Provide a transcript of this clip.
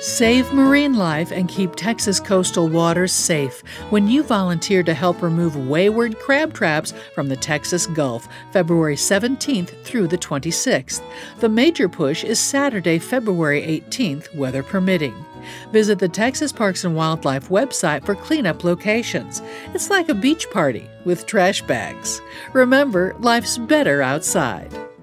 Save marine life and keep Texas coastal waters safe when you volunteer to help remove wayward crab traps from the Texas Gulf, February 17th through the 26th. The major push is Saturday, February 18th, weather permitting. Visit the Texas Parks and Wildlife website for cleanup locations. It's like a beach party with trash bags. Remember, life's better outside.